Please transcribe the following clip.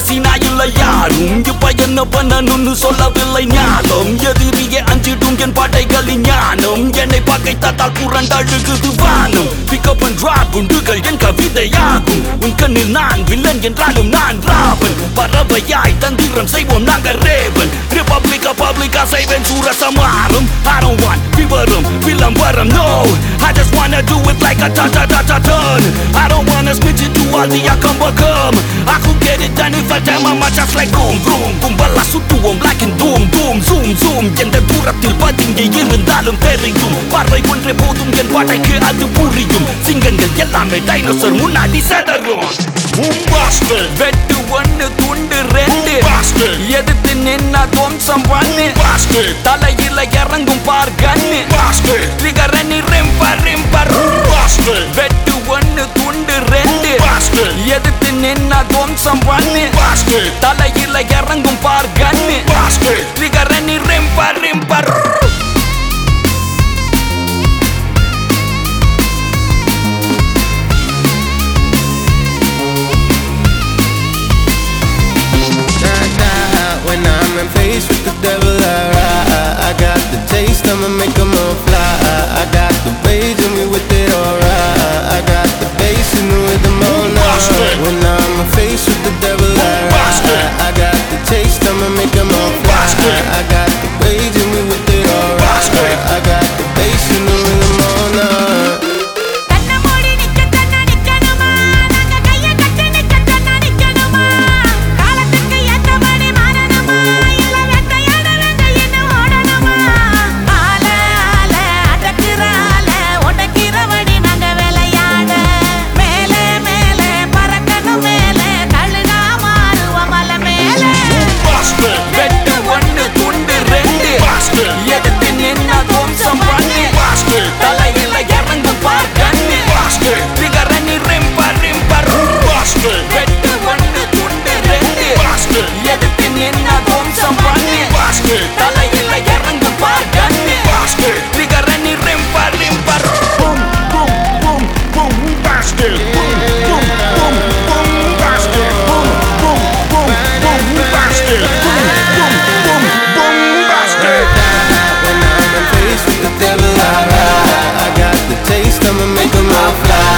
பேசினா இல்ல யாரும் இப்ப என்ன பண்ணணும்னு சொல்லவில்லை ஞானம் எதிரியே அஞ்சிடும் என் பாட்டைகளின் ஞானம் என்னை பகைத்தால் புரண்டழுகுது வானம் பிக்கப் அண்ட் டிராப் குண்டுகள் என் கவிதையாகும் உன் கண்ணில் நான் வில்லன் என்றாலும் நான் ராவன் பறவையாய் தந்திரம் செய்வோம் நாங்கள் ரேவன் ரிபப்ளிகா பப்ளிகா செய்வேன் சூரசமாரம் I don't want விவரம் விளம்பரம் no I just wanna do it like a ta-ta-ta-ta-ton I don't wanna snitch it to all the come I could get it done if I tell my mind just like boom boom கும்பலா சுட்டுவோம் black and doom doom zoom zoom எந்த தூரத்தில் பதுங்கி இருந்தாலும் தெரியும் பார்வை ஒன்றே போதும் என் பாட்டைக்கு அது புரியும் சிங்கங்கள் எல்லாமே டைனோசர் முன்னாடி செதறும் வெட்டு ஒண்ணு துண்டு ரெண்டு எதிர்த்து நின்னா துவம்சம் பண்ணு தலையில இறங்கும் பார் கண்ணு ட்ரிகரணி ரிம்பர் ரிம்பர் வெட்டு ஒண்ணு துண்டு ரெண்டு எதிர்த்து நின்னா துவம்சம் பண்ணு தலையில இறங்கும் பார் கண்ணு ட்ரிகரணி ரிம்பர் ரிம்பர் Faced with the devil, I got the taste, I'ma make them all fly. I got the rage and we with it alright. I got the bass and the rhythm all night. When I'm faced with the devil, I got the taste, I'ma make them all fly. I got the rage and we with it alright. I got the bass and the rhythm all night. I'ma make them all fly.